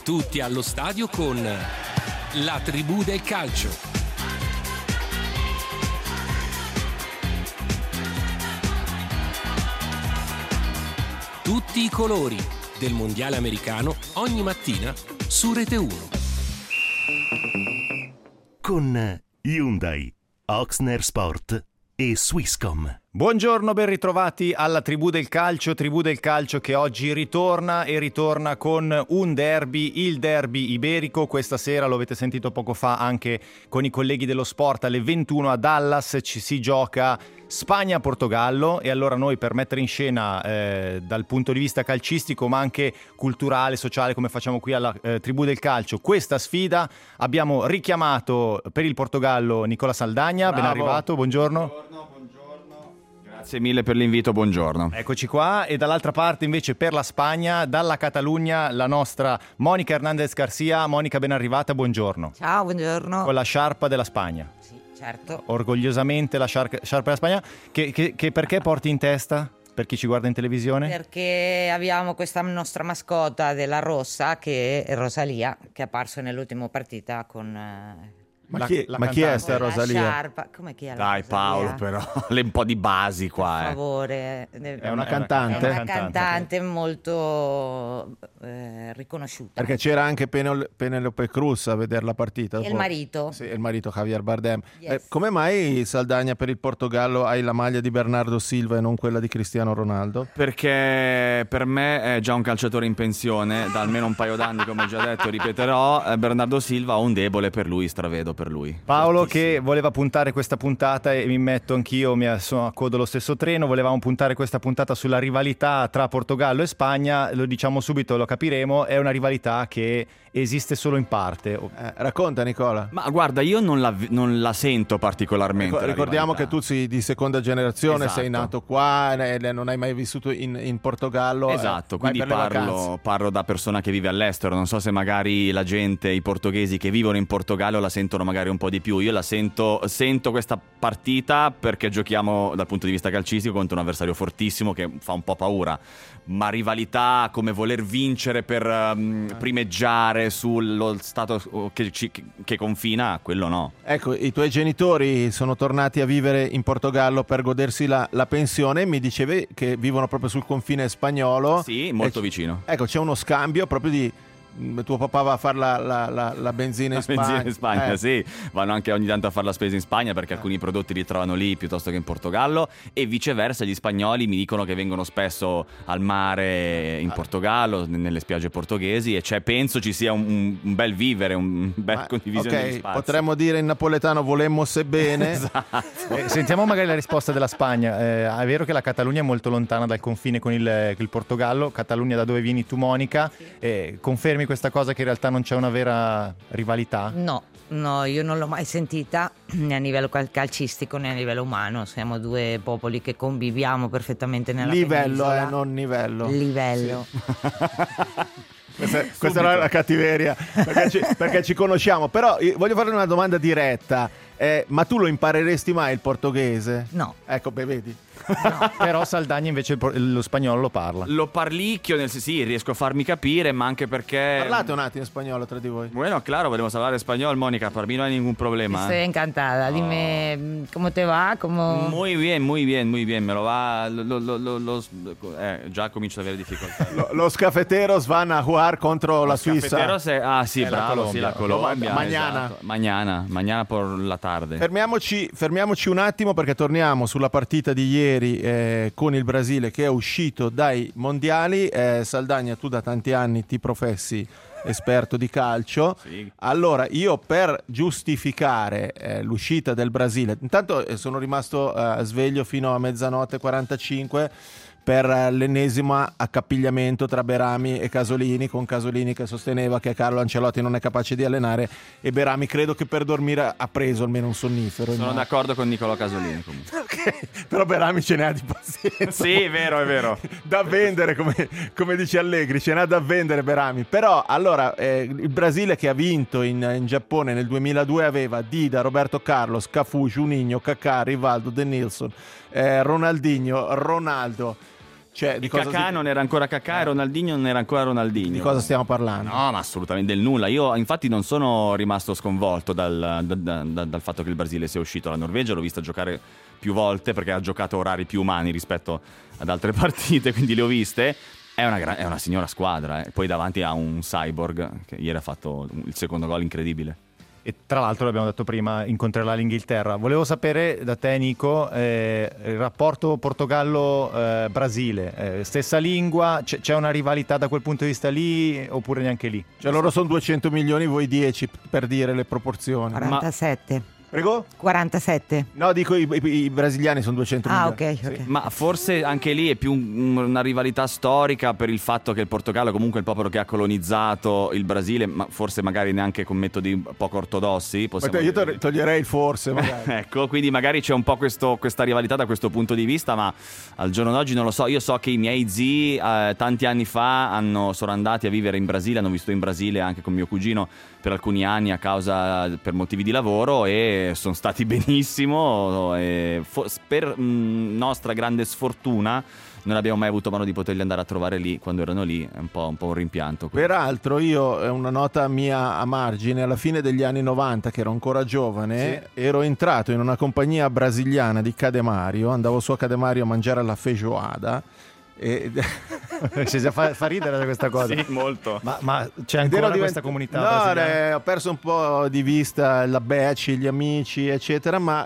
Tutti allo stadio con la tribù del calcio. Tutti i colori del mondiale americano ogni mattina su Rete 1. Con Hyundai, Oxner Sport e Swisscom. Buongiorno, ben ritrovati alla Tribù del Calcio che oggi ritorna con un derby, il derby iberico. Questa sera, lo avete sentito poco fa anche con i colleghi dello sport, alle 21 a Dallas ci si gioca Spagna-Portogallo, e allora noi, per mettere in scena dal punto di vista calcistico ma anche culturale, sociale, come facciamo qui alla Tribù del Calcio, questa sfida, abbiamo richiamato per il Portogallo Nicola Saldagna. Bravo. Ben arrivato, buongiorno. Grazie mille per l'invito, buongiorno. Eccoci qua, e dall'altra parte invece per la Spagna, dalla Catalogna, la nostra Monica Hernandez Garcia. Monica, ben arrivata, buongiorno. Ciao, buongiorno. Con la sciarpa della Spagna. Sì, certo. Orgogliosamente la sciarpa della Spagna, che perché porti in testa? Per chi ci guarda in televisione? Perché abbiamo questa nostra mascotta della rossa, che è Rosalia, che è apparso nell'ultima partita con... Ma chi è sta Rosalia? Sciarpa. Come chi è la Dai Rosalia? Paolo, però, le un po' di basi qua. Per favore. È una cantante? È una cantante molto riconosciuta. Perché c'era anche Penelope Cruz a vedere la partita. E il marito. Sì, il marito Javier Bardem. Yes. Come mai, Saldagna, per il Portogallo hai la maglia di Bernardo Silva e non quella di Cristiano Ronaldo? Perché per me è già un calciatore in pensione da almeno un paio d'anni, come ho già detto, ripeterò. Bernardo Silva, ho un debole per lui, stravedo per lui. Paolo, che voleva puntare questa puntata, e mi metto anch'io, sono a codo lo stesso treno, volevamo puntare questa puntata sulla rivalità tra Portogallo e Spagna. Lo diciamo subito, lo capiremo, è una rivalità che esiste solo in parte. Racconta, Nicola. Ma guarda, io non la sento particolarmente. Ricordiamo che tu sei di seconda generazione, esatto. Sei nato qua, non hai mai vissuto in Portogallo. Esatto, quindi parlo da persona che vive all'estero. Non so se magari la gente, i portoghesi che vivono in Portogallo la sentono magari un po' di più. Io la sento questa partita perché giochiamo dal punto di vista calcistico contro un avversario fortissimo che fa un po' paura, ma come voler vincere per primeggiare sullo stato che confina, quello no. Ecco, i tuoi genitori sono tornati a vivere in Portogallo per godersi la pensione. Mi dicevi che vivono proprio sul confine spagnolo. Sì, molto vicino. Ecco, c'è uno scambio proprio di... Tuo papà va a fare la benzina in Spagna. Benzina in Spagna, sì. Vanno anche ogni tanto a fare la spesa in Spagna perché alcuni prodotti li trovano lì piuttosto che in Portogallo, e viceversa gli spagnoli mi dicono che vengono spesso al mare in Portogallo, nelle spiagge portoghesi, e penso ci sia un bel vivere, un bel condivisione di spazi. Potremmo dire in napoletano volemmo se bene. Esatto. Sentiamo magari la risposta della Spagna. È vero che la Catalogna è molto lontana dal confine con il Portogallo. Catalogna, da dove vieni tu, Monica, confermi questa cosa, che in realtà non c'è una vera rivalità? No, io non l'ho mai sentita né a livello calcistico né a livello umano. Siamo due popoli che conviviamo perfettamente nella penisola. Non livello. Livello. Sì. Questa era la cattiveria, perché ci conosciamo. Però voglio fare una domanda diretta. Ma tu lo impareresti mai il portoghese? No. Ecco, vedi. No, però Saldagna invece lo spagnolo lo parla. Lo parlicchio, sì, riesco a farmi capire, ma anche perché... Parlate un attimo in spagnolo tra di voi. Bueno, claro, podemos hablar español, Mónica, para mí no hay ningún problema. Estoy encantada. Dime, ¿cómo te va? Muy bien, me lo va... già comincio ad avere difficoltà. Lo scafetero van a jugar contro la Suiza. Sì, bravo, sì, la Colombia. Mañana. Esatto. Mañana por la tarde. Fermiamoci un attimo, perché torniamo sulla partita di ieri con il Brasile, che è uscito dai mondiali. Saldagna, tu da tanti anni ti professi esperto di calcio. Sì. Allora, io per giustificare l'uscita del Brasile, intanto sono rimasto sveglio fino a 00:45 per l'ennesimo accapigliamento tra Berami e Casolini, con Casolini che sosteneva che Carlo Ancelotti non è capace di allenare, e Berami credo che per dormire ha preso almeno un sonnifero. Sono d'accordo con Nicolò Casolini comunque. Okay. Però Berami ce n'ha di pazienza. Sì, è vero. Da vendere, come dice Allegri, ce n'ha da vendere Berami. Però allora il Brasile, che ha vinto in Giappone nel 2002, aveva Dida, Roberto Carlos, Cafu, Juninho, Kaká, Rivaldo, De Nilsson, Ronaldinho, Ronaldo, Cioè, Kaká non era ancora Kaká e Ronaldinho non era ancora Ronaldinho. Di cosa stiamo parlando? No, ma assolutamente del nulla. Io infatti non sono rimasto sconvolto dal fatto che il Brasile sia uscito. La Norvegia l'ho vista giocare più volte perché ha giocato orari più umani rispetto ad altre partite, quindi le ho viste. È una signora squadra, poi davanti a un cyborg che ieri ha fatto il secondo gol incredibile. E tra l'altro, l'abbiamo detto prima, incontrerà l'Inghilterra. Volevo sapere da te, Nico, il rapporto Portogallo-Brasile. Stessa lingua, c'è una rivalità da quel punto di vista lì oppure neanche lì? Cioè loro sono 200 milioni, voi 10, per dire le proporzioni. 47. Prego? 47. No, dico i brasiliani sono 200 milioni. Ok. Sì. Ma forse anche lì è più una rivalità storica per il fatto che il Portogallo è comunque il popolo che ha colonizzato il Brasile, ma forse magari neanche con metodi poco ortodossi. Io toglierei il forse magari. Ecco, quindi magari c'è un po' questa rivalità da questo punto di vista, ma al giorno d'oggi non lo so. Io so che i miei zii tanti anni fa sono andati a vivere in Brasile, hanno vissuto in Brasile anche con mio cugino per alcuni anni per motivi di lavoro e sono stati benissimo e per nostra grande sfortuna non abbiamo mai avuto modo di poterli andare a trovare lì quando erano lì, è un po' un rimpianto. Peraltro io, una nota mia a margine, alla fine degli anni 90 che ero ancora giovane, ero entrato in una compagnia brasiliana di Cademario, andavo su a Cademario a mangiare la feijoada. Fa ridere questa cosa. Sì, molto. Ma c'è ancora questa comunità brasiliana? Ho perso un po' di vista la Becci, gli amici, eccetera, ma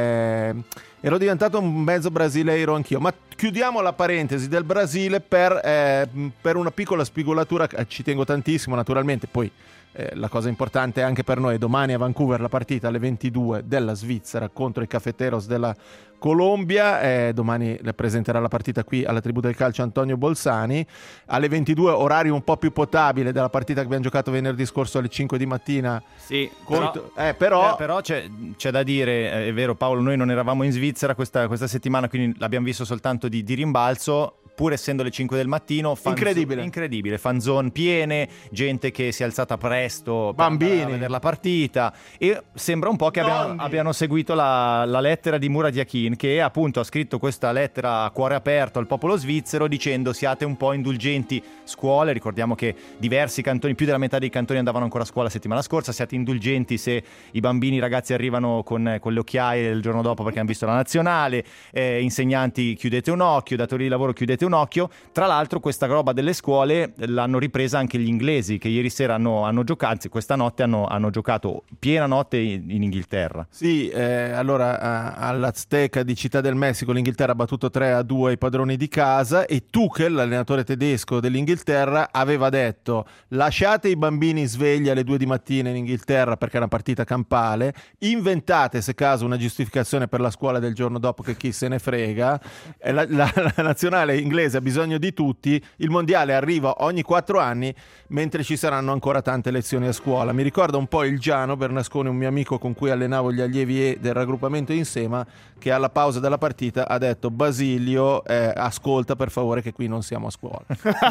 ero diventato un mezzo brasileiro anch'io. Ma chiudiamo la parentesi del Brasile per una piccola spigolatura. Ci tengo tantissimo, naturalmente. Poi la cosa importante anche per noi: domani a Vancouver la partita alle 22 della Svizzera contro i Cafeteros della Colombia. Domani presenterà la partita qui alla Tribù del Calcio Antonio Bolzani alle 22, orario un po' più potabile della partita che abbiamo giocato venerdì scorso alle 5 di mattina. Sì, però c'è da dire, è vero Paolo, noi non eravamo in Svizzera questa settimana, quindi l'abbiamo visto soltanto di rimbalzo. Pur essendo le 5 del mattino, incredibile, fanzone piene, gente che si è alzata presto per andare a vedere la partita, e sembra un po' che abbiano seguito la lettera di Murat Yakin, che appunto ha scritto questa lettera a cuore aperto al popolo svizzero dicendo: siate un po' indulgenti, scuole, ricordiamo che diversi cantoni, più della metà dei cantoni andavano ancora a scuola la settimana scorsa, siate indulgenti se i bambini, i ragazzi arrivano con le occhiaie il giorno dopo perché hanno visto la nazionale, insegnanti chiudete un occhio, datori di lavoro chiudete un occhio. Tra l'altro questa roba delle scuole l'hanno ripresa anche gli inglesi, che ieri sera hanno giocato, anzi questa notte hanno giocato piena notte in Inghilterra. Sì, allora all'Azteca di Città del Messico l'Inghilterra ha battuto 3-2 i padroni di casa, e Tuchel, l'allenatore tedesco dell'Inghilterra, aveva detto: lasciate i bambini svegli alle 2 di mattina in Inghilterra perché è una partita campale, inventate se caso una giustificazione per la scuola del giorno dopo che chi se ne frega, la nazionale inglese ha bisogno di tutti, il mondiale arriva ogni 4 anni mentre ci saranno ancora tante lezioni a scuola. Mi ricorda un po' il Giano Bernasconi, un mio amico con cui allenavo gli allievi del raggruppamento Insema, che alla pausa della partita ha detto: Basilio, ascolta per favore che qui non siamo a scuola.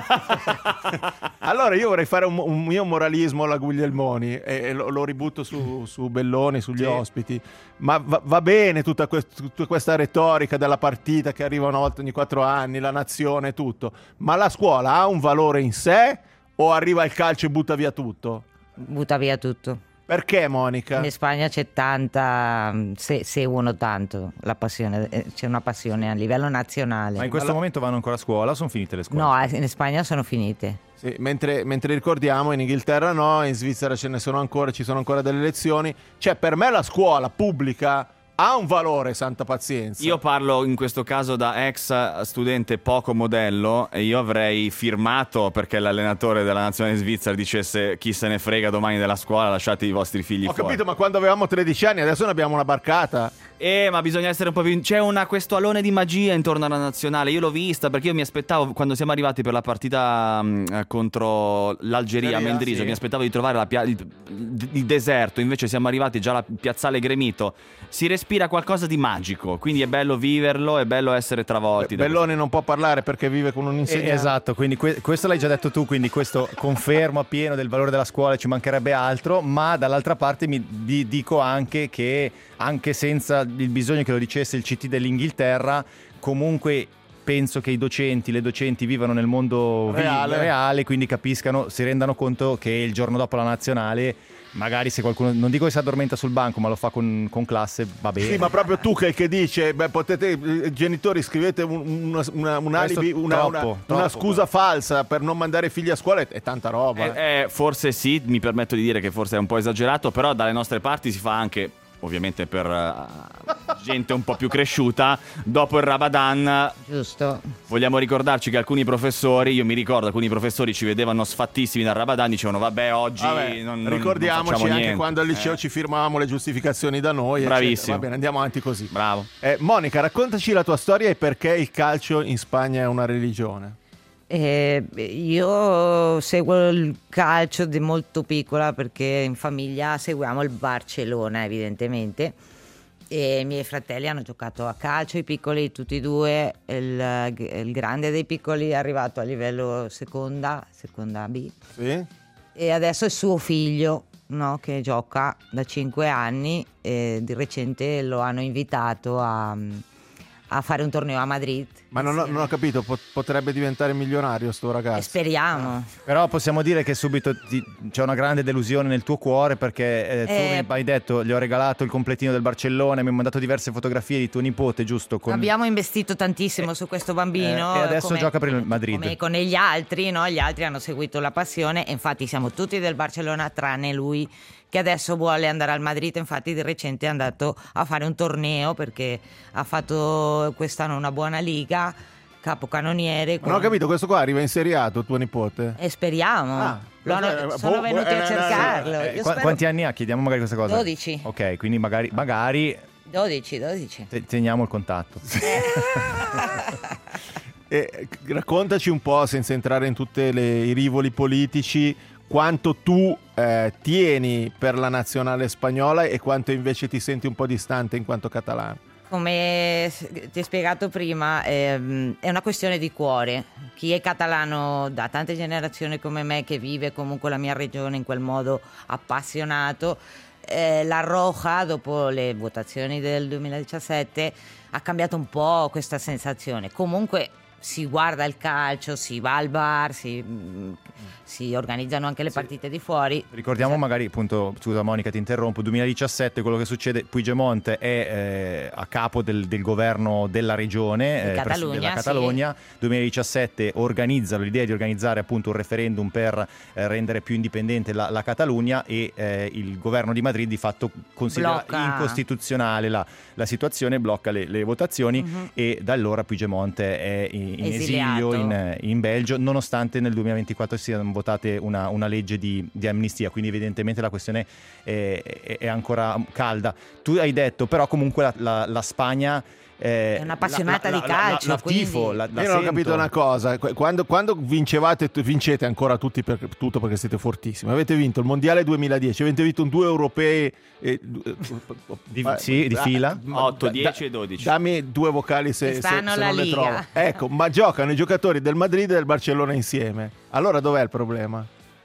Allora io vorrei fare un mio moralismo alla Guglielmoni e lo ributto su Belloni, sugli ospiti, ma va bene tutta questa retorica della partita che arriva una volta ogni 4 anni, la nazione e tutto, ma la scuola ha un valore in sé o arriva il calcio e butta via tutto? Butta via tutto. Perché, Monica? In Spagna c'è tanta, se uno tanto, la passione, c'è una passione a livello nazionale. Ma in questo momento vanno ancora a scuola o sono finite le scuole? No, in Spagna sono finite. Sì, mentre ricordiamo in Inghilterra no, in Svizzera ce ne sono ancora, ci sono ancora delle lezioni. Cioè, per me la scuola pubblica ha un valore, santa pazienza. Io parlo in questo caso da ex studente poco modello, e io avrei firmato perché l'allenatore della nazionale svizzera dicesse: chi se ne frega domani della scuola, lasciate i vostri figli fuori. Ho capito, ma quando avevamo 13 anni, adesso ne abbiamo una barcata. Ma bisogna essere un po' più... C'è questo alone di magia intorno alla nazionale. Io l'ho vista perché io mi aspettavo, quando siamo arrivati per la partita contro l'Algeria a Mendrisio, sì, mi aspettavo di trovare il deserto. Invece siamo arrivati già alla piazzale Gremito. Si respira qualcosa di magico, quindi è bello viverlo, è bello essere travolti. Bellone non può parlare perché vive con un insegnante. Esatto, quindi questo l'hai già detto tu, quindi questo confermo appieno del valore della scuola, ci mancherebbe altro, ma dall'altra parte dico anche che anche senza il bisogno che lo dicesse il CT dell'Inghilterra, comunque penso che i docenti, le docenti vivano nel mondo reale, quindi capiscano, si rendano conto che il giorno dopo la nazionale, magari se qualcuno, non dico che si addormenta sul banco, ma lo fa con classe, va bene. Sì, ma proprio tu che dice, potete, genitori, scrivete un alibi, una scusa falsa per non mandare i figli a scuola, è tanta roba. Forse sì, mi permetto di dire che forse è un po' esagerato, però dalle nostre parti si fa anche, ovviamente per gente un po' più cresciuta, dopo il Ramadan. Giusto. Vogliamo ricordarci che alcuni professori, io mi ricordo, alcuni professori ci vedevano sfattissimi dal Ramadan, dicevano vabbè oggi ricordiamoci non anche quando al liceo ci firmavamo le giustificazioni da noi. Bravissimo. Eccetera. Va bene, andiamo avanti così. Bravo. Monica, raccontaci la tua storia e perché il calcio in Spagna è una religione. Io seguo il calcio di molto piccola perché in famiglia seguiamo il Barcellona evidentemente, e i miei fratelli hanno giocato a calcio, i piccoli tutti e due, il grande dei piccoli è arrivato a livello seconda B, Sì? e adesso è suo figlio, no, che gioca da 5 anni, e di recente lo hanno invitato a fare un torneo a Madrid. Ma non ho capito, potrebbe diventare milionario sto ragazzo? E speriamo. Però possiamo dire che subito c'è una grande delusione nel tuo cuore, perché tu mi hai detto gli ho regalato il completino del Barcellona, mi hai mandato diverse fotografie di tuo nipote, giusto? Abbiamo investito tantissimo su questo bambino, e adesso gioca per il Madrid. Come con gli altri, no? Gli altri hanno seguito la passione e infatti siamo tutti del Barcellona tranne lui, che adesso vuole andare al Madrid. Infatti di recente è andato a fare un torneo perché ha fatto quest'anno una buona liga, capocannoniere. Non ho capito, questo qua arriva in Serie A tuo nipote? E speriamo. Sono venuti a cercarlo. Quanti anni ha? Chiediamo magari questa cosa. 12. Ok, quindi magari 12. teniamo il contatto. Raccontaci un po', senza entrare in tutti i rivoli politici, quanto tu tieni per la nazionale spagnola e quanto invece ti senti un po' distante in quanto catalano. Come ti ho spiegato prima, è una questione di cuore. Chi è catalano da tante generazioni come me, che vive comunque la mia regione in quel modo appassionato, la Roja, dopo le votazioni del 2017, ha cambiato un po' questa sensazione. Comunque si guarda il calcio, si va al bar, si organizzano anche le partite di fuori. Ricordiamo magari, appunto, scusa Monica ti interrompo, 2017 quello che succede, Puigdemont è a capo del governo della regione della Catalogna, sì. 2017 organizza l'idea di organizzare appunto un referendum per rendere più indipendente la Catalogna, e il governo di Madrid di fatto considera incostituzionale la situazione, blocca le votazioni, e da allora Puigdemont è in esilio in Belgio, nonostante nel 2024 siano votate una legge di amnistia, quindi evidentemente la questione è ancora calda. Tu hai detto però comunque la Spagna è un'appassionata di calcio, io non ho capito una cosa, quando vincete ancora tutto perché siete fortissimi, avete vinto il mondiale 2010, avete vinto 2 europei di fila, 8, 10 e 12. Dammi 2 vocali se non le trovo. Ecco, ma giocano i giocatori del Madrid e del Barcellona insieme, allora dov'è il problema?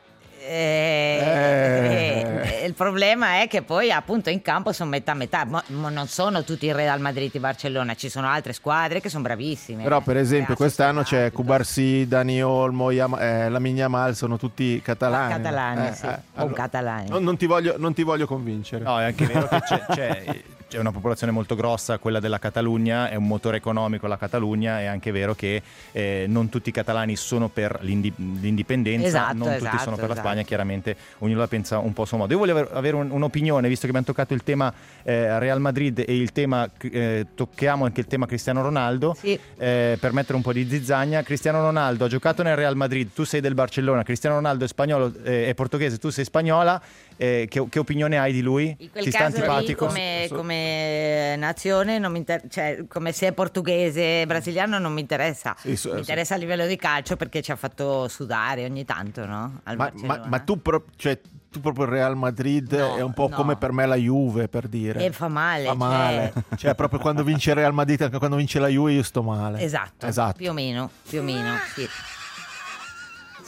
Il problema è che poi appunto in campo sono metà, ma non sono tutti il Real Madrid e Barcellona, ci sono altre squadre che sono bravissime. Però per esempio quest'anno c'è Cubarsí, Dani Olmo, Lamine Yamal, sono tutti catalani. Sì. Catalani. Non ti voglio convincere. No, è anche vero che c'è una popolazione molto grossa, quella della Catalogna, è un motore economico la Catalogna, è anche vero che non tutti i catalani sono per l'indipendenza, non tutti sono per la Spagna, chiaramente ognuno la pensa un po' a suo modo. Io voglio avere un'opinione, visto che abbiamo toccato il tema Real Madrid e il tema tocchiamo anche il tema Cristiano Ronaldo, sì. Per mettere un po' di zizzagna. Cristiano Ronaldo ha giocato nel Real Madrid, tu sei del Barcellona, Cristiano Ronaldo è spagnolo, è portoghese, tu sei spagnola, che opinione hai di lui? In quel Ti sta antipatico? Come nazione non mi cioè, come se è portoghese brasiliano non mi interessa. Mi interessa a livello di calcio perché ci ha fatto sudare ogni tanto, no? Ma tu proprio il Real Madrid è un po' come per me la Juve, per dire. E fa male. Cioè proprio quando vince il Real Madrid, anche quando vince la Juve io sto male. Esatto. Più o meno, sì.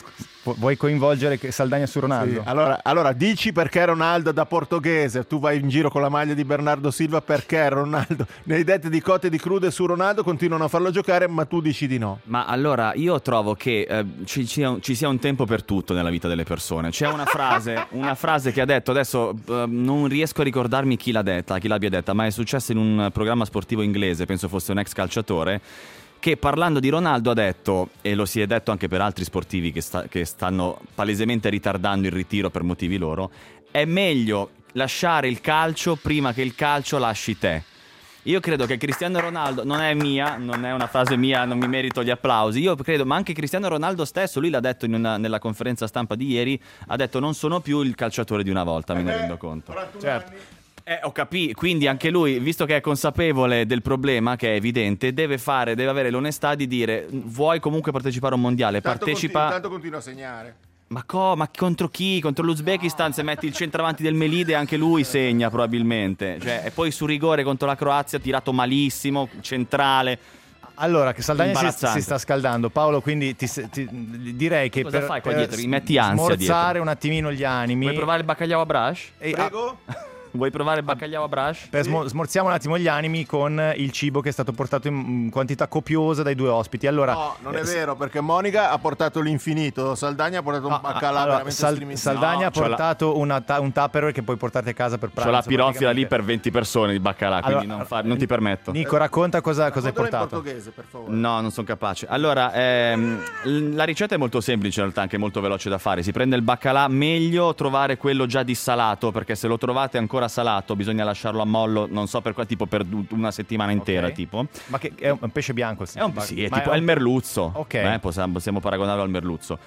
Vuoi coinvolgere Saldagna su Ronaldo? Sì. Allora, dici perché Ronaldo da portoghese, tu vai in giro con la maglia di Bernardo Silva, perché Ronaldo, nei detti di cotte e di crude su Ronaldo continuano a farlo giocare, ma tu dici di no. Ma allora, io trovo che ci sia un tempo per tutto nella vita delle persone. C'è una frase che ha detto, adesso non riesco a ricordarmi chi l'abbia detta, ma è successo in un programma sportivo inglese, penso fosse un ex calciatore, che parlando di Ronaldo ha detto, e lo si è detto anche per altri sportivi che stanno palesemente ritardando il ritiro per motivi loro, è meglio lasciare il calcio prima che il calcio lasci te. Io credo che Cristiano Ronaldo, non è una frase mia, non mi merito gli applausi, io credo, ma anche Cristiano Ronaldo stesso, lui l'ha detto nella conferenza stampa di ieri, ha detto non sono più il calciatore di una volta, me ne rendo conto. Certo. Ho capito, quindi anche lui, visto che è consapevole del problema, che è evidente, deve avere l'onestà di dire: vuoi comunque partecipare a un mondiale, partecipa. Intanto continua a segnare. Ma contro chi? Contro l'Uzbekistan, se metti il centravanti del Melide anche lui segna probabilmente. Cioè, e poi su rigore contro la Croazia tirato malissimo, centrale. Allora, che Saldagna si sta scaldando, Paolo, quindi direi che cosa fai qua dietro? Mi metti ansia smorzare dietro. un attimino gli animi. Vuoi provare il baccagliao a brush? Prego? Vuoi provare il baccagliao a brush? Smorziamo un attimo gli animi con il cibo che è stato portato in quantità copiosa dai due ospiti. Allora, no, non è vero, perché Monica ha portato l'infinito, Saldagna ha portato un baccalà veramente striminzito. Saldagna ha portato un Tupperware che puoi portarti a casa per pranzo. C'ho la pirofila lì per 20 persone di baccalà, quindi non ti permetto. Nico, racconta cosa hai portato. In portoghese, per favore. No, non sono capace. Allora, la ricetta è molto semplice in realtà, anche molto veloce da fare. Si prende il baccalà, meglio trovare quello già dissalato, perché se lo trovate ancora salato bisogna lasciarlo a mollo, non so per quale, tipo per una settimana intera, tipo. Ma che è un pesce bianco? Sì, è il merluzzo. Ok. Possiamo paragonarlo al merluzzo.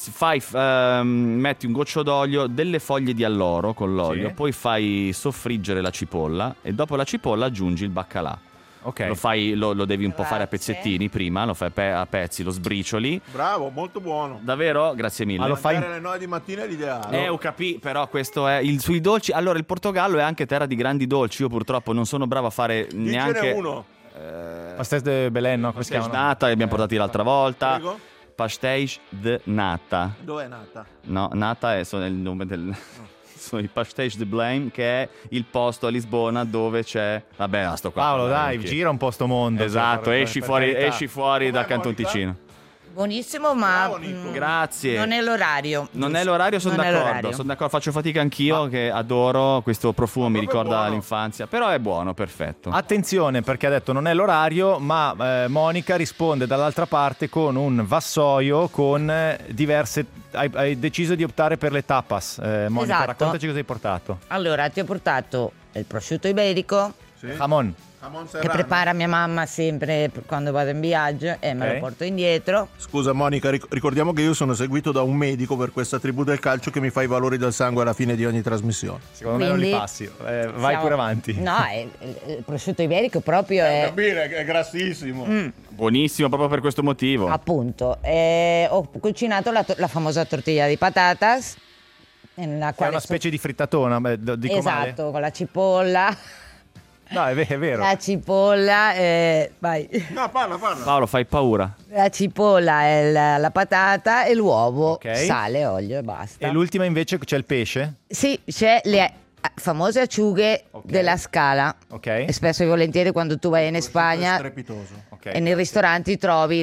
Metti un goccio d'olio, delle foglie di alloro con l'olio, Sì. poi fai soffriggere la cipolla e dopo la cipolla aggiungi il baccalà. Ok. Lo devi un po' fare a Grazie. pezzettini prima, lo fai a pezzi, lo sbricioli. Bravo, molto buono. Davvero? Grazie mille. Ma lo fai Alle 9 di mattina è l'ideale. Ho capito, però questo è sui dolci. Allora, il Portogallo è anche terra di grandi dolci. Io purtroppo non sono bravo a fare neanche. Dicene uno. pastéis de Belén, no? Come si Pastéis chiamano? nata, li abbiamo portati l'altra volta. Prego? Pastéis de nata. Dove è nata? No, nata sono il nome del. Sono i Pastéis de Belém, che è il posto a Lisbona dove c'è. Vabbè, sto qua. Paolo, dai, gira un po' sto mondo. Esatto, per esci carità. fuori dal Com'è, Canton Monica? Ticino. Buonissimo, ma Bravo, Nico. Grazie. non è l'orario. Non è l'orario, sono Non è d'accordo. l'orario. Sono d'accordo, faccio fatica anch'io, che adoro questo profumo, mi proprio ricorda buono. l'infanzia. Però è buono, perfetto. Attenzione, perché ha detto non è l'orario, ma Monica risponde dall'altra parte con un vassoio con diverse. Hai deciso di optare per le tapas. Monica, Esatto. raccontaci cosa hai portato. Allora, ti ho portato il prosciutto iberico Jamon. Jamon che Serrano. prepara mia mamma sempre quando vado in viaggio e me Ok. lo porto indietro. Scusa Monica, ricordiamo che io sono seguito da un medico per questa tribù del calcio che mi fa i valori del sangue alla fine di ogni trasmissione. Secondo me non li Quindi passi. Vai Siamo- pure avanti. No, il prosciutto iberico proprio è Capire che è grassissimo. Buonissimo proprio per questo motivo. appunto. Ho cucinato la famosa tortiglia di patatas. Nella È quale una specie di frittatona, dico male? esatto, con la cipolla. No, è vero. La cipolla, vai. No, parla. Paolo, fai paura. La cipolla è la patata e l'uovo, Ok. sale, olio e basta. E l'ultima invece c'è il pesce? Sì, c'è le famose acciughe Ok. della Scala. Ok. E spesso e volentieri quando tu vai in Spagna Strepitoso. Ok. e nei ristoranti trovi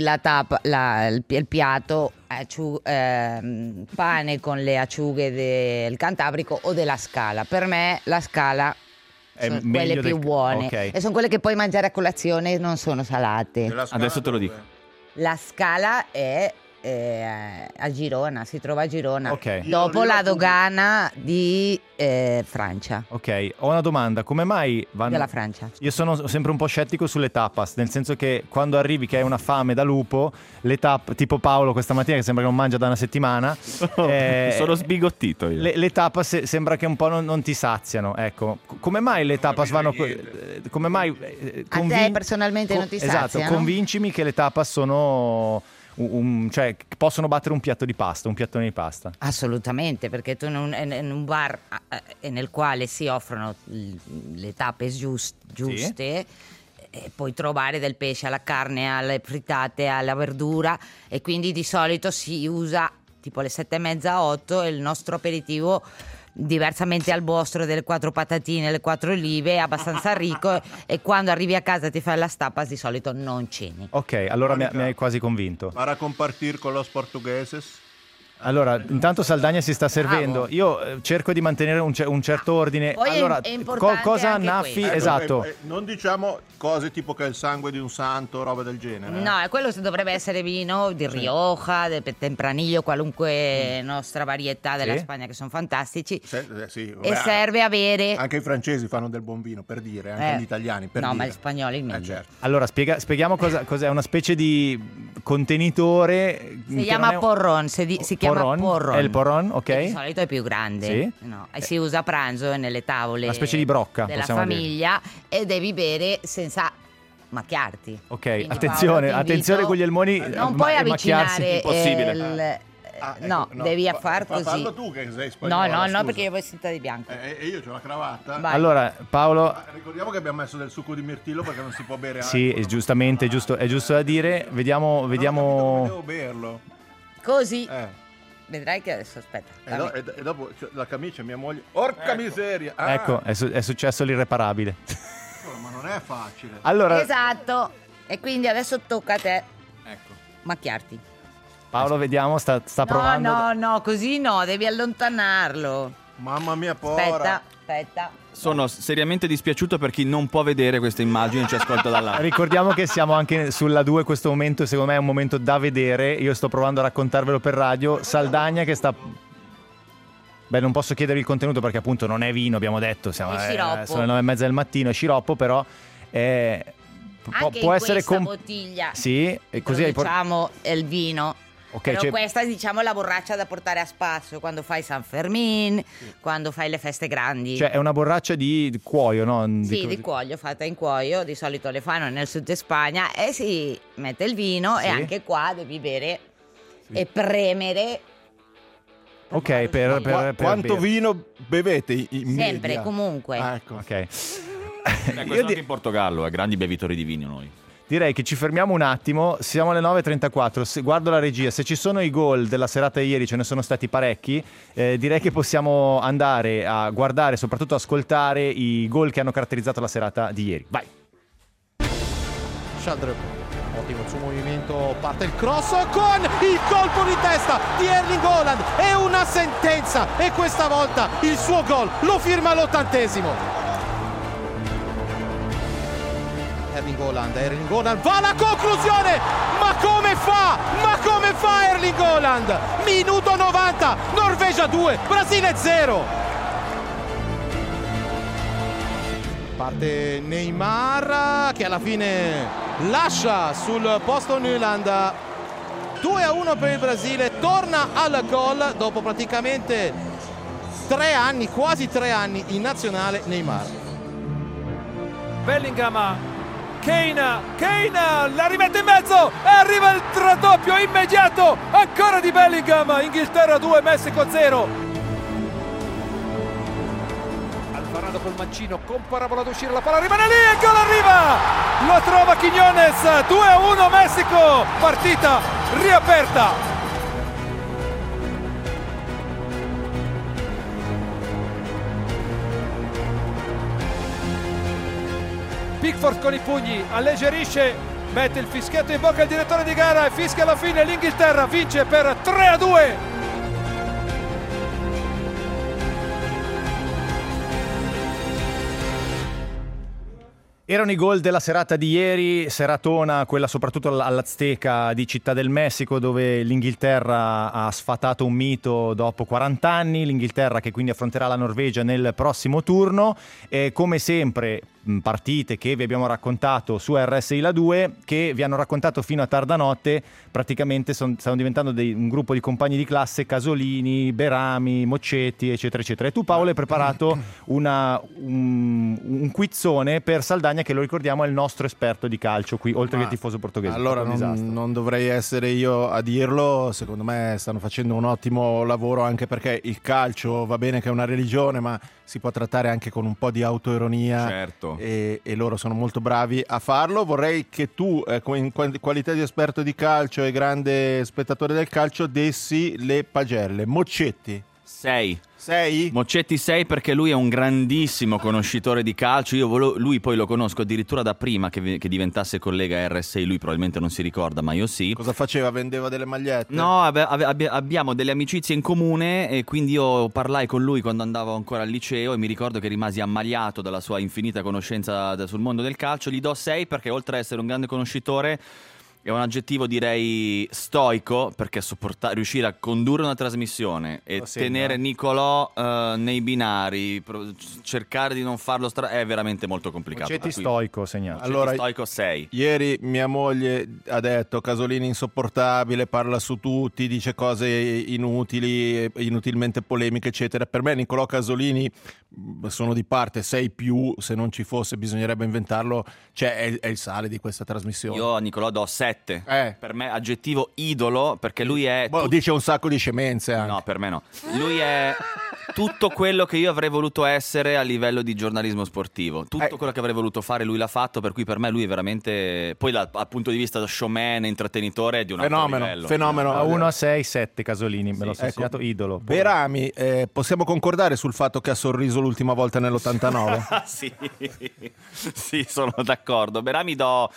il piatto pane con le acciughe del Cantabrico o della Scala. Per me la Scala È sono meglio quelle più del- buone ok. e sono quelle che puoi mangiare a colazione e non sono salate. Della Scala Adesso te lo dove? dico. La Scala è a Girona, si trova a Girona, Ok. dopo Io la subito. dogana di Francia, Ok, ho una domanda. Come mai vanno... della Francia. Io sono sempre un po' scettico sulle tapas, nel senso che quando arrivi che hai una fame da lupo, le tipo Paolo questa mattina che sembra che non mangia da una settimana, Sono sbigottito io. le tapas sembra che un po' non ti saziano, ecco. Come mai le tapas vanno... come mai... A te personalmente non ti Esatto, saziano? convincimi che le tapas sono... cioè possono battere un piatto di pasta, un piattone di pasta. Assolutamente, perché tu in un bar nel quale si offrono le tappe giuste, puoi trovare del pesce alla carne, alle frittate, alla verdura, e quindi di solito si usa tipo alle 7:30, 8, e il nostro aperitivo, diversamente al vostro delle 4 patatine e le 4 olive, è abbastanza ricco e quando arrivi a casa ti fai las tapas, di solito non ceni. Ok, allora mi hai quasi convinto. Para compartir con los portugueses. Allora, intanto Saldagna si sta servendo. Bravo. Io cerco di mantenere un certo ordine. Poi allora, è importante cosa anche annaffi? questo. Esatto. Non diciamo cose tipo che è il sangue di un santo, roba del genere. No, è quello dovrebbe essere vino di Rioja, del Tempranillo, qualunque nostra varietà della Sì. Spagna, che sono fantastici. Sì, E vabbè, serve avere... anche i francesi fanno del buon vino, per dire, anche gli italiani, per no, dire. ma gli spagnoli meglio. Certo. Allora, spieghiamo cos'è una specie di contenitore. Si chiama porron, si chiama porron. È il porron, ok. Che di solito è più grande. Sì. No, e si usa a pranzo e nelle tavole Una specie di brocca, della possiamo dire. famiglia, e devi bere senza macchiarti. Ok, Quindi, attenzione, Paolo, ti attenzione invito- con gli elmoni. Non puoi macchiarsi. avvicinare Impossibile. no, devi far così. Fallo tu che sei spagnolo. No, perché io voglio sentire di bianco. E io ho la cravatta. Vai. Allora, Paolo, Ricordiamo che abbiamo messo del succo di mirtillo perché non si può bere sì, alcol. giustamente, è giusto da dire. Vediamo. Non ho capito come devo berlo. Così. Vedrai che adesso aspetta. dammi. E dopo la camicia, mia moglie. Porca miseria! Ah, Ecco, è successo l'irreparabile. ma non è facile. Allora, Esatto. E quindi adesso tocca a te Ecco. macchiarti. Paolo, vediamo, sta provando. No, così no, devi allontanarlo. Mamma mia, povera. Aspetta. Sono seriamente dispiaciuto per chi non può vedere queste immagini e ci ascolta dall'alto. Ricordiamo che siamo anche sulla 2 questo momento, secondo me è un momento da vedere. Io sto provando a raccontarvelo per radio. Saldagna che sta... Beh, non posso chiedere il contenuto perché appunto non è vino, abbiamo detto, È sciroppo. sono le 9:30 del mattino, è sciroppo, però Anche può in essere questa bottiglia. Sì, e così hai diciamo è il vino. Ok, Però cioè- questa è diciamo la borraccia da portare a spasso quando fai San Fermin, quando fai le feste grandi. Cioè è una borraccia di cuoio, no? Sì, di cuoio, fatta in cuoio, di solito le fanno nel sud di Spagna e si mette il vino Sì. e anche qua devi bere e premere. Ok, per Quanto bere. vino bevete in Sempre, media? comunque. Ecco. Ok. Questo anche in Portogallo, grandi bevitori di vino noi. Direi che ci fermiamo un attimo, siamo alle 9:34, guardo la regia, se ci sono i gol della serata di ieri, ce ne sono stati parecchi, direi che possiamo andare a guardare, soprattutto ascoltare i gol che hanno caratterizzato la serata di ieri. Vai! Schandrup, ottimo il suo movimento, parte il cross con il colpo di testa di Erling Haaland, è una sentenza e questa volta il suo gol lo firma all'80°. Erling Haaland va alla conclusione, ma come fa Erling Haaland? Minuto 90, Norvegia 2, Brasile 0. Parte Neymar che alla fine lascia sul posto Nyland. 2-1 per il Brasile, torna al gol dopo praticamente 3 anni, quasi 3 anni in nazionale Neymar. Bellingham, Kane la rimette in mezzo e arriva il raddoppio immediato ancora di Bellingham. Inghilterra 2, Messico 0. Alvarado col mancino con parabola ad uscire, la palla rimane lì e il gol arriva, lo trova Quiñones. 2-1 Messico, partita riaperta. Pickford con i pugni, alleggerisce, mette il fischietto in bocca al direttore di gara e fischia alla fine. L'Inghilterra vince per 3-2. Erano i gol della serata di ieri, seratona, quella soprattutto all'Azteca di Città del Messico, dove l'Inghilterra ha sfatato un mito dopo 40 anni, l'Inghilterra che quindi affronterà la Norvegia nel prossimo turno, e come sempre partite che vi abbiamo raccontato su RSI La 2, che vi hanno raccontato fino a tarda notte, praticamente stanno diventando un gruppo di compagni di classe, Casolini, Berami, Moccetti, eccetera, eccetera. E tu, Paolo, hai preparato un quizzone per Saldagna, che lo ricordiamo è il nostro esperto di calcio qui, oltre che tifoso portoghese. Allora non dovrei essere io a dirlo, secondo me stanno facendo un ottimo lavoro, anche perché il calcio va bene che è una religione, ma si può trattare anche con un po' di autoironia. Certo. e loro sono molto bravi a farlo. Vorrei che tu, in qualità di esperto di calcio e grande spettatore del calcio, dessi le pagelle. Moccetti 6. 6? Moccetti 6 perché lui è un grandissimo conoscitore di calcio. Lui poi lo conosco addirittura da prima che diventasse collega RSI. Lui probabilmente non si ricorda, ma io sì. Cosa faceva? Vendeva delle magliette? No, abbiamo delle amicizie in comune e quindi io parlai con lui quando andavo ancora al liceo e mi ricordo che rimasi ammaliato dalla sua infinita conoscenza sul mondo del calcio. Gli do 6 perché oltre ad essere un grande conoscitore è un aggettivo direi stoico, perché riuscire a condurre una trasmissione e tenere Nicolò nei binari, cercare di non farlo è veramente molto complicato. Moccetti stoico segnato. Allora, stoico 6. Ieri mia moglie ha detto Casolini insopportabile, parla su tutti, dice cose inutili, inutilmente polemiche eccetera. Per me Nicolò Casolini, sono di parte 6+, se non ci fosse bisognerebbe inventarlo, cioè è il sale di questa trasmissione. Io a Nicolò do 7. Per me aggettivo idolo, perché lui è dice un sacco di scemenze anche. No, per me no. Lui è tutto quello che io avrei voluto essere a livello di giornalismo sportivo. Tutto quello che avrei voluto fare lui l'ha fatto, per cui per me lui è veramente, poi dal punto di vista da showman, intrattenitore, è di un altro livello. Fenomeno. Da 1 a 6, 7 Casolini, me l'ho segnato idolo. Berami, possiamo concordare sul fatto che ha sorriso l'ultima volta nell'89? Sì, sono d'accordo. Berami do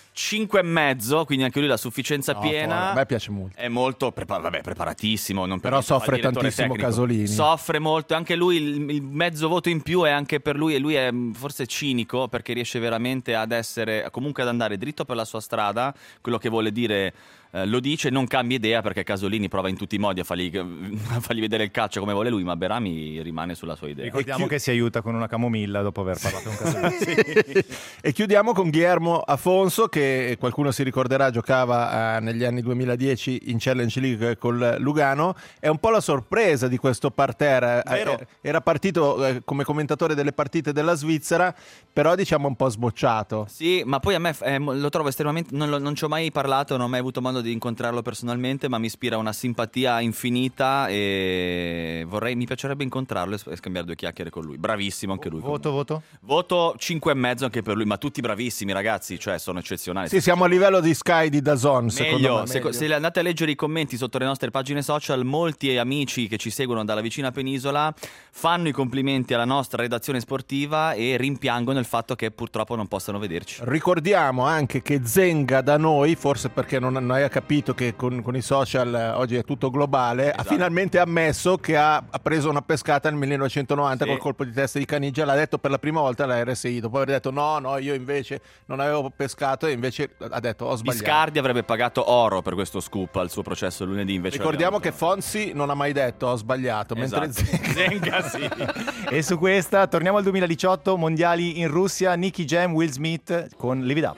5,5, quindi anche lui la sufficienza piena. A me piace molto. È molto preparatissimo. Però soffre tantissimo Casolini. Soffre molto. Anche lui, il mezzo voto in più è anche per lui. E lui è forse cinico perché riesce veramente ad essere, comunque ad andare dritto per la sua strada. Quello che vuole dire lo dice, non cambia idea, perché Casolini prova in tutti i modi a fargli vedere il calcio come vuole lui, ma Berami rimane sulla sua idea. Ricordiamo che si aiuta con una camomilla dopo aver parlato con Casolini. E chiudiamo con Guillermo Afonso, che qualcuno si ricorderà giocava negli anni 2010 in Challenge League col Lugano. È un po' la sorpresa di questo parterre. Era partito come commentatore delle partite della Svizzera, però diciamo un po' sbocciato. Sì, ma poi a me lo trovo estremamente, non ci ho mai parlato, non ho mai avuto modo di incontrarlo personalmente, ma mi ispira una simpatia infinita e mi piacerebbe incontrarlo e scambiare due chiacchiere con lui. Bravissimo anche lui. Voto? Voto 5,5 anche per lui, ma tutti bravissimi ragazzi, cioè sono eccezionali. Sì, siamo a livello di Sky, di DAZN, secondo me. Se andate a leggere i commenti sotto le nostre pagine social, molti amici che ci seguono dalla vicina penisola fanno i complimenti alla nostra redazione sportiva e rimpiangono il fatto che purtroppo non possano vederci. Ricordiamo anche che Zenga da noi, forse perché non hai capito che con i social oggi è tutto globale, ha finalmente ammesso che ha preso una pescata nel 1990 col colpo di testa di Caniggia. L'ha detto per la prima volta alla RSI, dopo aver detto no, io invece non avevo pescato, e invece ha detto ho sbagliato. Biscardi avrebbe pagato oro per questo scoop al suo processo lunedì, invece ricordiamo che Fonsi non ha mai detto ho sbagliato, mentre Zenga sì. E su questa torniamo al 2018, mondiali in Russia, Nicky Jam, Will Smith con Live It Up.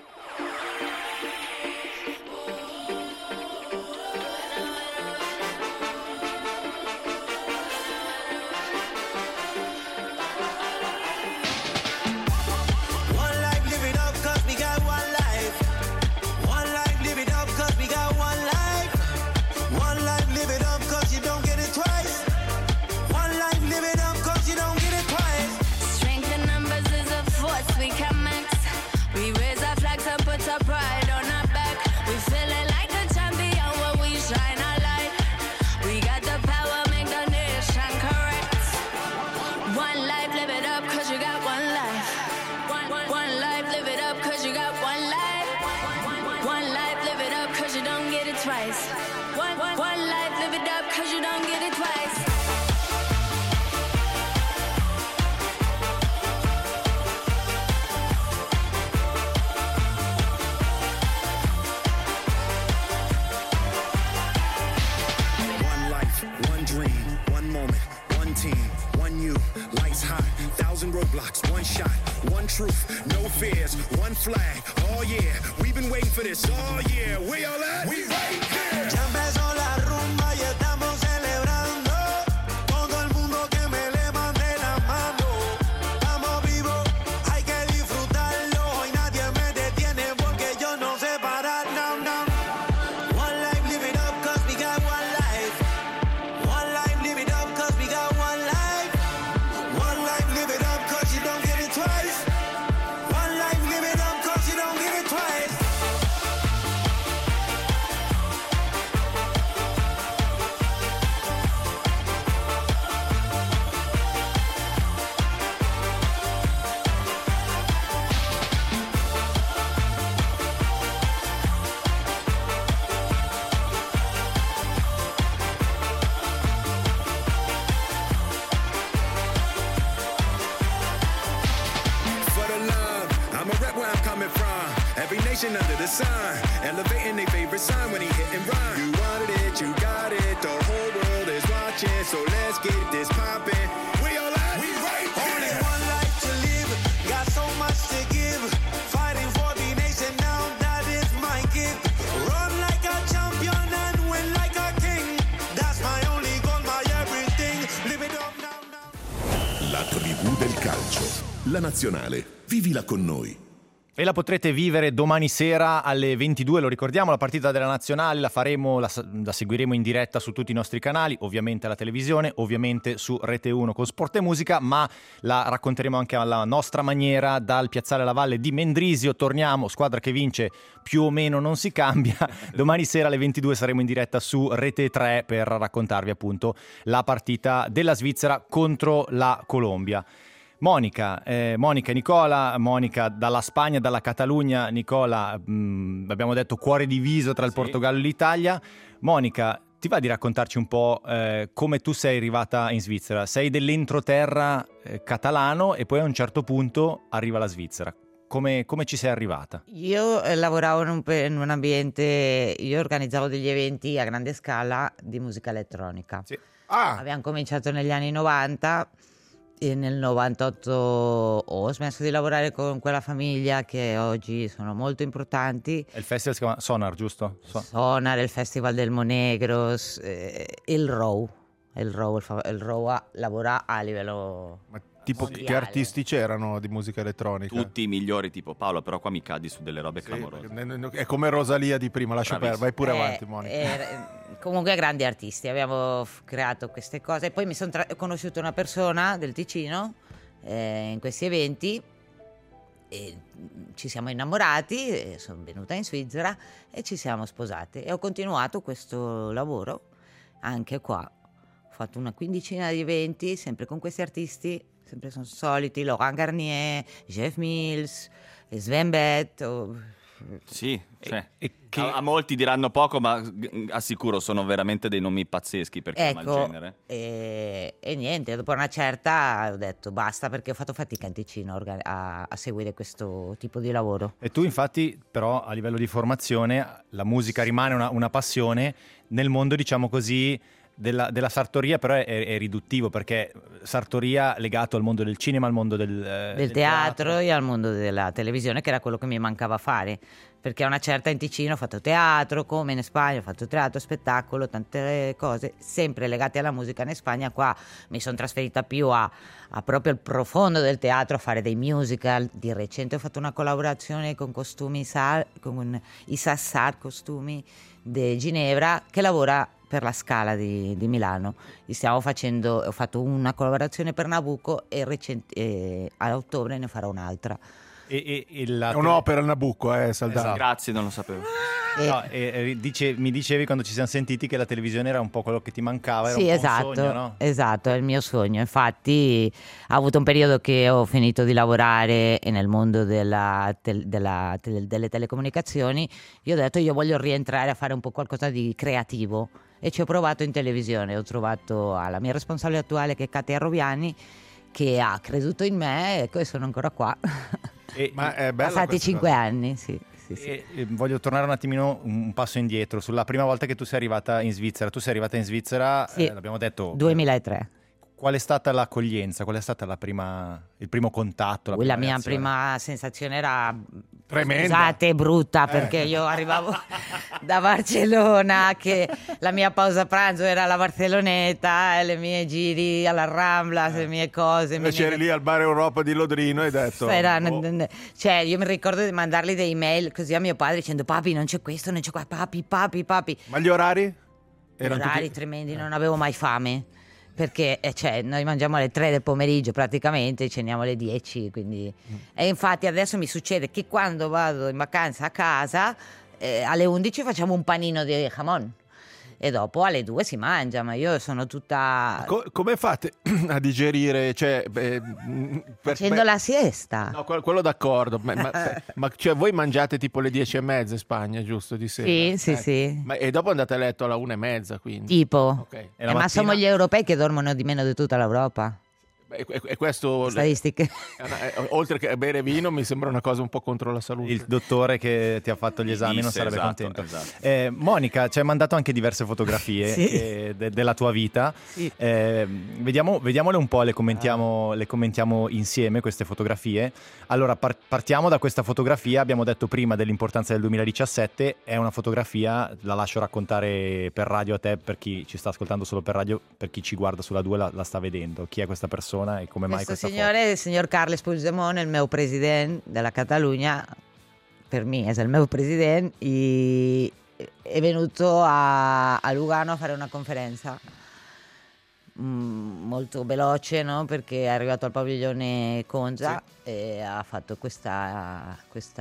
Roadblocks, one shot, one truth, no fears, one flag. Oh yeah, we've been waiting for this. Oh yeah, where y'all at? We right here. Ya empezó la rumba y estamos celebrando. Todo el mundo que me levante la mano. Estamos vivos, hay que disfrutarlo. Y nadie me detiene porque yo no sé parar. No, no. One life, live it up, cause we got one life. One life, live it up, cause we got one life. One life, live it up, cause you don't get it twice. Every nation under the sun, elevating their favorite sign when he hit and rhyme. You wanted it, you got it, the whole world is watching, so let's get this poppin'. We all at? We right here. Only one life to live, got so much to give. Fighting for the nation now, that is my gift. Run like a champion and win like a king. That's my only goal, my everything. Live it up now. La tribù del calcio, la nazionale, vivila con noi. E la potrete vivere domani sera alle 22, lo ricordiamo, la partita della nazionale la seguiremo in diretta su tutti i nostri canali, ovviamente alla televisione, ovviamente su Rete 1 con Sport e Musica, ma la racconteremo anche alla nostra maniera dal Piazzale La Valle di Mendrisio. Torniamo, squadra che vince più o meno non si cambia. Domani sera alle 22 saremo in diretta su Rete 3 per raccontarvi appunto la partita della Svizzera contro la Colombia. Monica e Nicola, Monica dalla Spagna, dalla Catalogna, Nicola abbiamo detto cuore diviso tra il Portogallo e l'Italia. Monica, ti va di raccontarci un po' come tu sei arrivata in Svizzera? Sei dell'entroterra catalano e poi a un certo punto arriva la Svizzera. Come ci sei arrivata? Io lavoravo in un ambiente, io organizzavo degli eventi a grande scala di musica elettronica. Sì. Abbiamo cominciato negli anni 90 e nel 98 ho smesso di lavorare con quella famiglia che oggi sono molto importanti. Il festival si chiama Sonar, giusto? Sonar, il Festival del Monegros, il Row lavora a livello... Tipo che artisti c'erano di musica elettronica? Tutti i migliori, tipo Paolo, però qua mi cadi su delle robe clamorose. È come Rosalia di prima, lascia perdere, vai pure avanti Monica. Comunque grandi artisti, abbiamo creato queste cose e poi mi sono conosciuto una persona del Ticino in questi eventi e ci siamo innamorati, e sono venuta in Svizzera e ci siamo sposati e ho continuato questo lavoro anche qua. Ho fatto una quindicina di eventi sempre con questi artisti, sempre sono soliti, Laurent Garnier, Jeff Mills, Sven Beth. Sì, cioè, a molti diranno poco, ma assicuro sono veramente dei nomi pazzeschi per chi ama il genere. E niente, dopo una certa ho detto basta, perché ho fatto fatica in Ticino a seguire questo tipo di lavoro. E tu infatti però a livello di formazione la musica rimane una passione nel mondo, diciamo così, della sartoria, però è riduttivo, perché sartoria legato al mondo del cinema, al mondo del teatro e al mondo della televisione, che era quello che mi mancava fare, perché a una certa in Ticino ho fatto teatro, come in Spagna ho fatto teatro, spettacolo, tante cose sempre legate alla musica. In Spagna qua mi sono trasferita più a proprio il profondo del teatro, a fare dei musical. Di recente ho fatto una collaborazione con con i Sassar Costumi di Ginevra, che lavora per la Scala di Milano. Ho fatto una collaborazione per Nabucco e a ottobre ne farò un'altra. È un'opera Nabucco, Saldato. Esatto. Grazie, non lo sapevo. Mi dicevi quando ci siamo sentiti che la televisione era un po' quello che ti mancava, era sì, un po' esatto, un sogno, no? Esatto, è il mio sogno. Infatti ho avuto un periodo che ho finito di lavorare nel mondo delle telecomunicazioni. Io ho detto io voglio rientrare a fare un po' qualcosa di creativo e ci ho provato in televisione. Ho trovato la mia responsabile attuale, che è Katia Roviani, che ha creduto in me e sono ancora qua. Ma è bello, passati 5 anni, sì. Voglio tornare un attimino un passo indietro sulla prima volta che tu sei arrivata in Svizzera. Tu sei arrivata in Svizzera, sì, l'abbiamo detto, 2003. Qual è stata l'accoglienza? Qual è stata il primo contatto? La mia prima sensazione era tremenda. Scusate, brutta, perché io arrivavo da Barcellona, che la mia pausa pranzo era alla Barceloneta, e le mie giri alla Rambla, le mie cose. C'eri lì al bar Europa di Lodrino e hai detto... Cioè, io mi ricordo di mandargli dei email così a mio padre dicendo papi non c'è questo, non c'è qua, papi. Ma gli orari? Erano tutti tremendi, non avevo mai fame. Perché noi mangiamo alle 3 del pomeriggio praticamente, ceniamo alle 10, quindi... E infatti adesso mi succede che quando vado in vacanza a casa alle 11 facciamo un panino di jamon e dopo alle 2 si mangia, ma io sono tutta... Come fate a digerire? Facendo la siesta. No, quello d'accordo, ma cioè, voi mangiate tipo le 10:30 in Spagna, giusto? Di sera? Sì. E dopo andate a letto alla 1:30, quindi? Tipo. Okay. Ma sono gli europei che dormono di meno di tutta l'Europa. E questo statistiche. Oltre che bere vino mi sembra una cosa un po' contro la salute. Il dottore che ti ha fatto gli esami non sarebbe contento. Esatto. Monica ci hai mandato anche diverse fotografie della tua vita. Sì. Vediamole un po', le commentiamo insieme queste fotografie. Allora partiamo da questa fotografia. Abbiamo detto prima dell'importanza del 2017, è una fotografia, la lascio raccontare per radio a te, per chi ci sta ascoltando solo per radio, per chi ci guarda sulla 2 la sta vedendo. Chi è questa persona e come mai questa signore foto? è il signor Carles Puigdemont, il mio presidente della Catalogna, per me è il mio presidente, è venuto a Lugano a fare una conferenza molto veloce, no? Perché è arrivato al padiglione Conza e ha fatto questa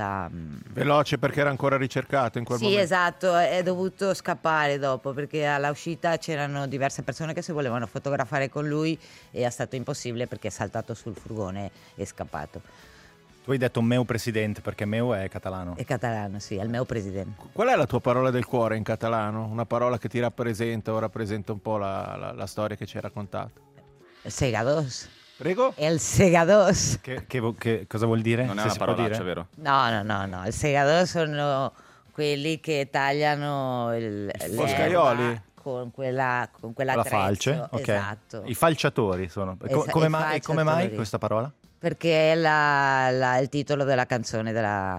veloce perché era ancora ricercato in quel momento. Sì, esatto, è dovuto scappare dopo perché alla uscita c'erano diverse persone che si volevano fotografare con lui e è stato impossibile perché è saltato sul furgone e è scappato. Tu hai detto meu presidente perché meu è catalano. È catalano, sì, è il mio presidente. Qual è la tua parola del cuore in catalano? Una parola che ti rappresenta o rappresenta un po' la storia che ci hai raccontato? El segadors. Prego? El segadors. Che cosa vuol dire? Non è Se una si può parolaccia, dire? vero? No. Il segadors sono quelli che tagliano boscaioli con quella la falce, ok. Esatto. I falciatori sono. Come mai questa parola? Perché è il titolo della canzone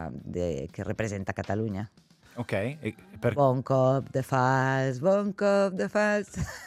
che rappresenta Catalogna. Ok. Bon cop de fals, bon cop de fals.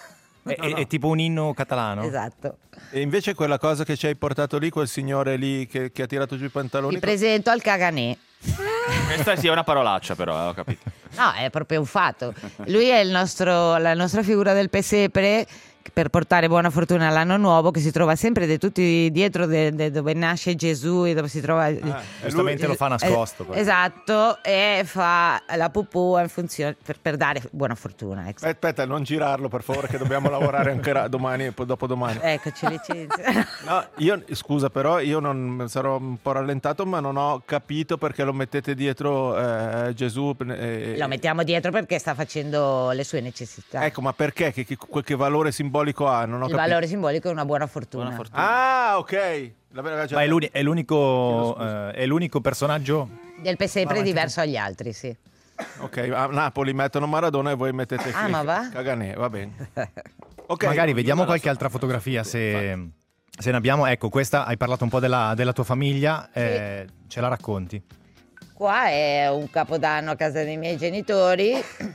È tipo un inno catalano? Esatto. E invece quella cosa che ci hai portato lì, quel signore lì che ha tirato giù i pantaloni. Ti presento al Caganè. Questa sì è una parolaccia, però, ho capito. No, è proprio un fatto. Lui è la nostra figura del pesebre per portare buona fortuna all'anno nuovo, che si trova sempre tutti dietro dove nasce Gesù e dove si trova giustamente lo fa nascosto esatto, e fa la pupù in funzione per dare buona fortuna, ecco. Aspetta, non girarlo per favore che dobbiamo lavorare anche domani e poi dopodomani. Eccoci, licenzia. No, scusa, però io non sarò un po' rallentato, ma non ho capito perché lo mettete dietro Gesù. Lo mettiamo dietro perché sta facendo le sue necessità. Ecco, ma perché? Che valore simbolico ha? Non ho capito. Valore simbolico è una buona fortuna. Ah, ok. Ma è l'unico personaggio del pesebre diverso agli altri, sì. Ok, a Napoli mettono Maradona e voi mettete ma va? Caganè, va bene. Okay. Magari vediamo qualche altra fotografia se ne abbiamo. Ecco, questa hai parlato un po' della tua famiglia, ce la racconti? Qua è un capodanno a casa dei miei genitori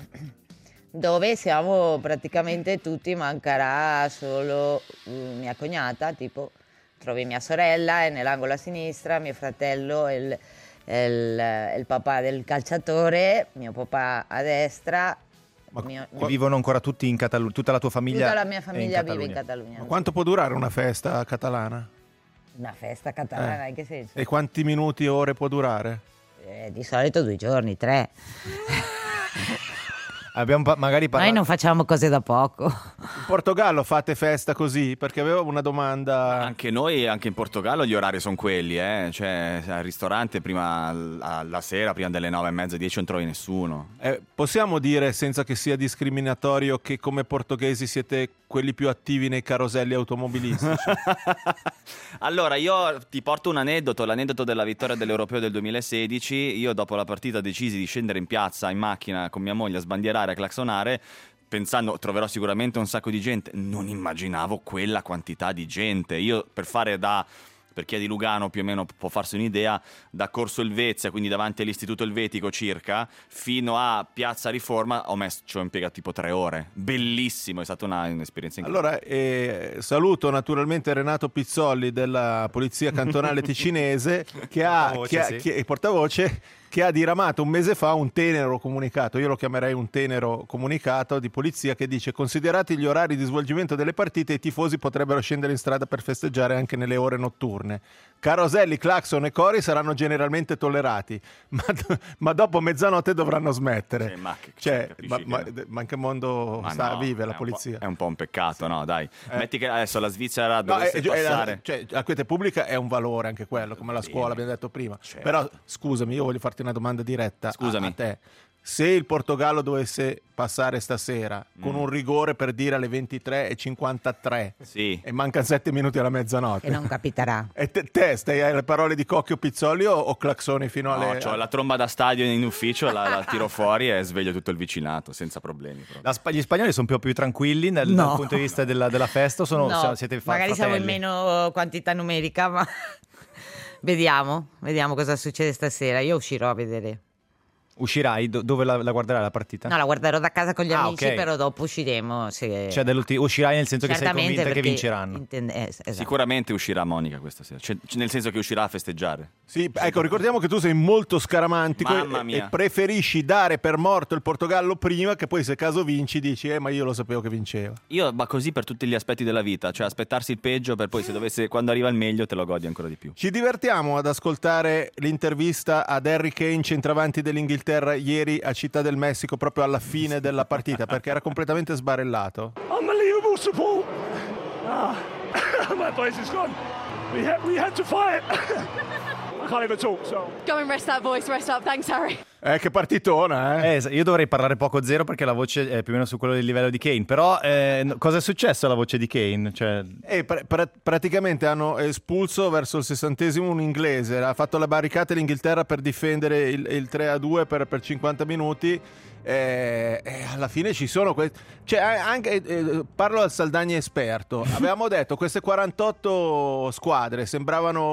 dove siamo praticamente tutti, mancherà solo mia cognata, tipo trovi mia sorella è nell'angolo a sinistra, mio fratello è il papà del calciatore, mio papà a destra. Vivono ancora tutti in Catalogna? Tutta la tua famiglia? Tutta la mia famiglia vive in Catalogna. Ma quanto può durare una festa catalana? Una festa catalana in che senso? E quanti minuti o ore può durare? Di solito 2 giorni, 3. Abbiamo magari Noi non facciamo cose da poco. In Portogallo fate festa così? Perché avevo una domanda. Anche noi, anche in Portogallo gli orari sono quelli, cioè al ristorante prima alla sera, prima delle 9:30, 10 non trovi nessuno. Possiamo dire, senza che sia discriminatorio, che come portoghesi siete quelli più attivi nei caroselli automobilistici? Allora, io ti porto un aneddoto, l'aneddoto della vittoria dell'Europeo del 2016. Io dopo la partita decisi di scendere in piazza in macchina con mia moglie a sbandierare, a claxonare, pensando troverò sicuramente un sacco di gente. Non immaginavo quella quantità di gente. Io per chi è di Lugano più o meno può farsi un'idea, da Corso Elvezia, quindi davanti all'Istituto Elvetico circa, fino a Piazza Riforma ci ho impiegato tipo 3 ore. Bellissimo, è stata un'esperienza incredibile. Allora, saluto naturalmente Renato Pizzolli della Polizia Cantonale Ticinese che portavoce, che ha diramato un mese fa un tenero comunicato, io lo chiamerei un tenero comunicato di polizia, che dice: considerati gli orari di svolgimento delle partite, i tifosi potrebbero scendere in strada per festeggiare anche nelle ore notturne. Caroselli, clacson e cori saranno generalmente tollerati, ma dopo mezzanotte dovranno smettere. Ma in che mondo vive la polizia? È un po' un peccato, no? Dai, metti che adesso la Svizzera dovesse passare. La quiete pubblica è un valore anche quello, come la scuola abbiamo detto prima. Certo. Però scusami, io voglio farti una domanda diretta. Scusami. A te. se il Portogallo dovesse passare stasera con un rigore per dire alle 23:53 e mancano 7 minuti alla mezzanotte, che non capiterà, e te stai alle parole di Cocchio Pizzoli o claxoni fino alle... No, c'ho la tromba da stadio in ufficio, la tiro fuori e sveglio tutto il vicinato senza problemi. Gli spagnoli sono più tranquilli dal punto di vista della festa, siete magari fratelli? siamo in meno quantità numerica, ma vediamo cosa succede stasera. Io uscirò a vedere. Uscirai? Dove la guarderai la partita? No, la guarderò da casa con gli amici, ok. Però dopo usciremo. Uscirai nel senso che sei convinta che vinceranno. Esatto. Sicuramente uscirà Monica questa sera, nel senso che uscirà a festeggiare. Sì, ecco, ricordiamo che tu sei molto scaramantico e preferisci dare per morto il Portogallo prima, che poi se caso vinci dici ma io lo sapevo che vinceva. Ma così per tutti gli aspetti della vita, cioè aspettarsi il peggio per poi quando arriva il meglio te lo godi ancora di più. Ci divertiamo ad ascoltare l'intervista ad Harry Kane, centravanti dell'Inghilterra, ieri a Città del Messico, proprio alla fine della partita, perché era completamente sbarellato. Unbelievable support. My voice is gone. We had to fight. I can't even talk, so. Go and rest that voice, rest up. Thanks, Harry. Che partitona, Io dovrei parlare poco zero perché la voce è più o meno su quello del livello di Kane. Però cosa è successo alla voce di Kane? Cioè... praticamente hanno espulso verso il 60° un inglese. Ha fatto le barricate l'Inghilterra per difendere il 3-2 per 50 minuti. Alla fine ci sono parlo al Saldagni esperto. Avevamo detto queste 48 squadre sembravano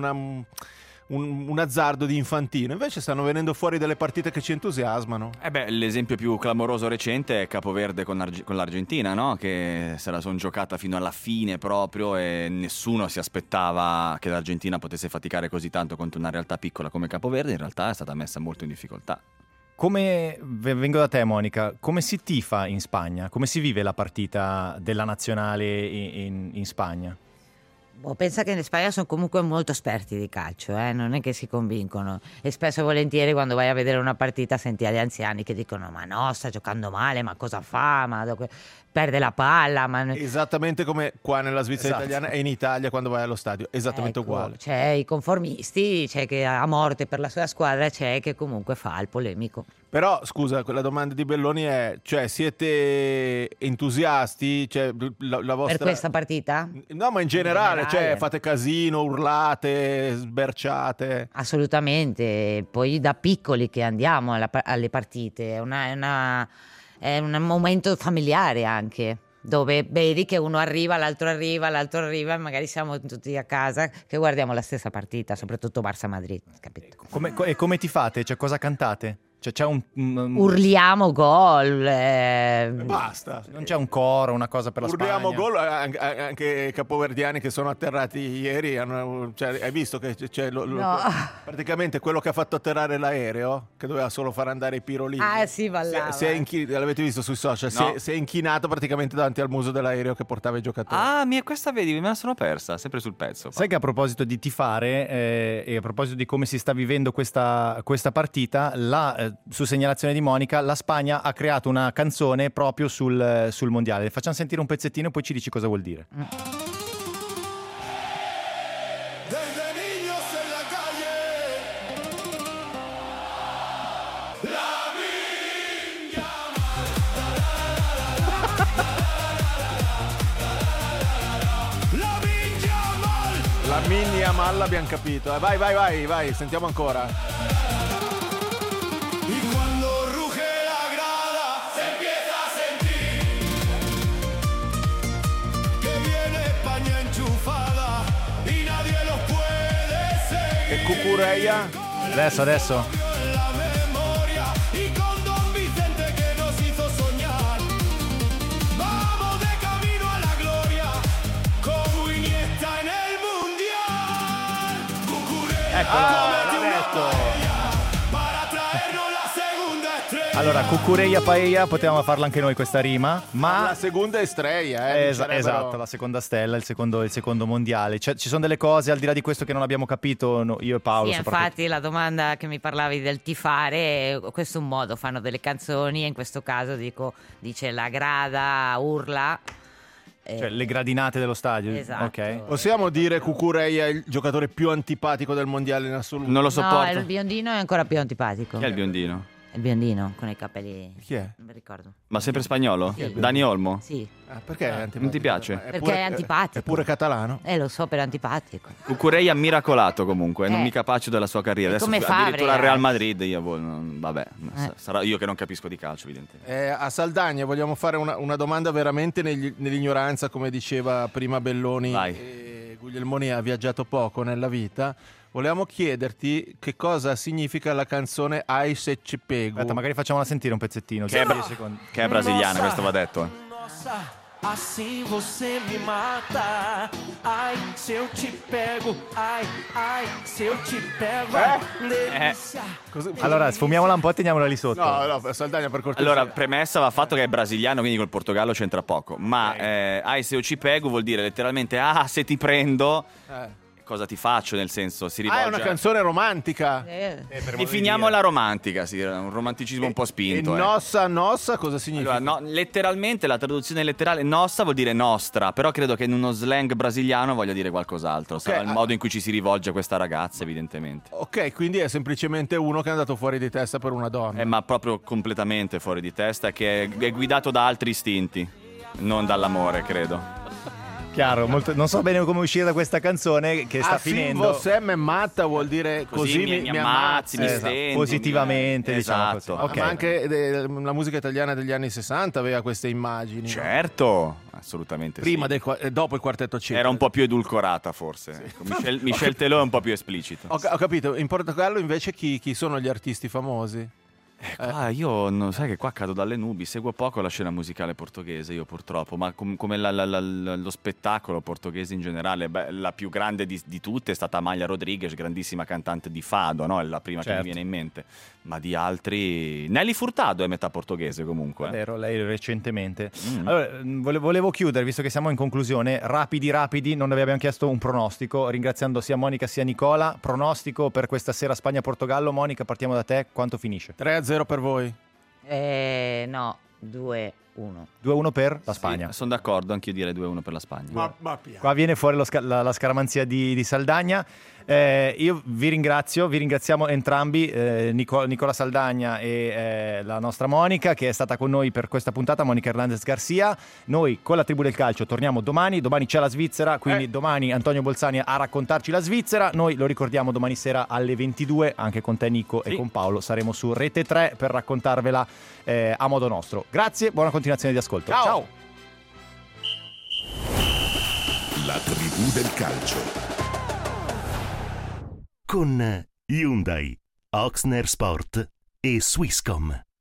un azzardo di Infantino, invece stanno venendo fuori delle partite che ci entusiasmano. L'esempio più clamoroso recente è Capoverde con l'Argentina, no? Che se la sono giocata fino alla fine proprio e nessuno si aspettava che l'Argentina potesse faticare così tanto contro una realtà piccola come Capoverde. In realtà è stata messa molto in difficoltà. Vengo da te, Monica, come si tifa in Spagna? Come si vive la partita della nazionale in Spagna? Pensa che in Spagna sono comunque molto esperti di calcio, non è che si convincono, e spesso e volentieri quando vai a vedere una partita senti gli anziani che dicono ma no, sta giocando male, ma cosa fa, perde la palla. Esattamente come qua nella Svizzera italiana e in Italia quando vai allo stadio, esattamente uguale. C'è i conformisti, c'è che a morte per la sua squadra, c'è che comunque fa il polemico. Però scusa, la domanda di Belloni è, cioè siete entusiasti? Cioè, la vostra... Per questa partita? No, ma in generale, cioè fate casino, urlate, sberciate? Assolutamente, poi da piccoli che andiamo alle partite, è un momento familiare anche, dove vedi che uno arriva, l'altro arriva, e magari siamo tutti a casa che guardiamo la stessa partita, soprattutto Barça-Madrid, capito? Come ti fate? Cioè, cosa cantate? Cioè, c'è urliamo gol. Basta. Non c'è un coro, una cosa per la Spagna. Urliamo gol, anche i capoverdiani che sono atterrati ieri hai visto che c'è praticamente quello che ha fatto atterrare l'aereo, che doveva solo far andare i pirolini. Sì, ballava. L'avete visto sui social? No. Si è inchinato praticamente davanti al muso dell'aereo che portava i giocatori. Questa vedi, me la sono persa, sempre sul pezzo. Sai che a proposito di tifare e a proposito di come si sta vivendo questa partita, su segnalazione di Monica, la Spagna ha creato una canzone proprio sul mondiale. Facciamo sentire un pezzettino e poi ci dici cosa vuol dire. La mini Amal abbiamo capito. Vai, sentiamo ancora. Cucureia. Adesso. Eccola, l'ha detto. Allora, Cucureia Paella, potevamo farla anche noi questa rima, ma la seconda estrella, esatto, la seconda stella, il secondo mondiale. Ci sono delle cose al di là di questo che non abbiamo capito, io e Paolo. Sì, infatti la domanda che mi parlavi del tifare, questo è un modo, fanno delle canzoni e in questo caso dice la grada, urla. Cioè le gradinate dello stadio. Esatto. Okay. Possiamo dire Cucureia è il giocatore più antipatico del mondiale in assoluto? Non lo sopporto. No, il biondino è ancora più antipatico. Chi è il biondino? Il biondino con i capelli. Chi è? Non mi ricordo. Ma sempre spagnolo? Sì. Dani Olmo? Sì. Perché è antipatico? Non ti piace? Perché è antipatico. È pure catalano. Lo so, per antipatico. Cucurella miracolato comunque, non mi capace della sua carriera. Adesso come addirittura al Favre, Real Madrid, vabbè, sarà io che non capisco di calcio, evidentemente. A Saldagna vogliamo fare una domanda veramente nell'ignoranza, come diceva prima Belloni. Guglielmoni ha viaggiato poco nella vita. Volevamo chiederti che cosa significa la canzone Ai Se Ci Pego. Aspetta, magari facciamola sentire un pezzettino. Che è brasiliana, questo va detto. Assim você me mata. Ai, se eu te pego. Ai, se eu te pego. Delícia. Allora, sfumiamola un po' e teniamola lì sotto. No, Saldagna, per cortesia. Allora, premessa va fatto che è brasiliano, quindi col Portogallo c'entra poco. Ma ai se eu ci pego vuol dire letteralmente se ti prendo. Cosa ti faccio, nel senso, si rivolge... è una canzone romantica. Definiamola romantica, sì, un romanticismo un po' spinto. E nossa cosa significa? Allora, letteralmente, la traduzione letterale nossa vuol dire nostra, però credo che in uno slang brasiliano voglia dire qualcos'altro. Sarà il modo in cui ci si rivolge a questa ragazza, evidentemente. Ok, quindi è semplicemente uno che è andato fuori di testa per una donna. Ma proprio completamente fuori di testa, che è guidato da altri istinti, non dall'amore, credo. Chiaro, non so bene come uscire da questa canzone che sta finendo. Se me matta vuol dire così mi ammazzi, mi stendi, positivamente, esatto. Diciamo così. Okay. Ma anche la musica italiana degli anni 60 aveva queste immagini. Certo, assolutamente. Prima dopo il quartetto C. Era un po' più edulcorata forse. Sì. Michel Teló è un po' più esplicito. Ho capito, in Portogallo invece chi sono gli artisti famosi? Io non sai che qua cado dalle nubi, seguo poco la scena musicale portoghese io purtroppo, ma come lo spettacolo portoghese in generale, la più grande di tutte è stata Amália Rodrigues, grandissima cantante di fado, no? È la prima che mi viene in mente, ma di altri Nelly Furtado è metà portoghese comunque. È vero, lei recentemente. Allora, volevo chiudere, visto che siamo in conclusione, rapidi, non vi abbiamo chiesto un pronostico, ringraziando sia Monica sia Nicola. Pronostico per questa sera Spagna-Portogallo. Monica, partiamo da te, quanto finisce? 3-0 per voi? No, 2-1. 2-1 per la Spagna. Sono d'accordo, anch'io direi 2-1 per la Spagna. Qua viene fuori la scaramanzia di Saldagna. Io vi ringraziamo entrambi, Nicola Saldagna e la nostra Monica, che è stata con noi per questa puntata, Monica Hernandez Garcia. Noi con la Tribù del Calcio torniamo domani c'è la Svizzera, quindi domani Antonio Bolzani a raccontarci la Svizzera. Noi lo ricordiamo domani sera alle 22, anche con te Nico e con Paolo saremo su Rete 3 per raccontarvela a modo nostro. Grazie, buona continuazione di ascolto. Ciao. La Tribù del Calcio con Hyundai, Oxner Sport e Swisscom.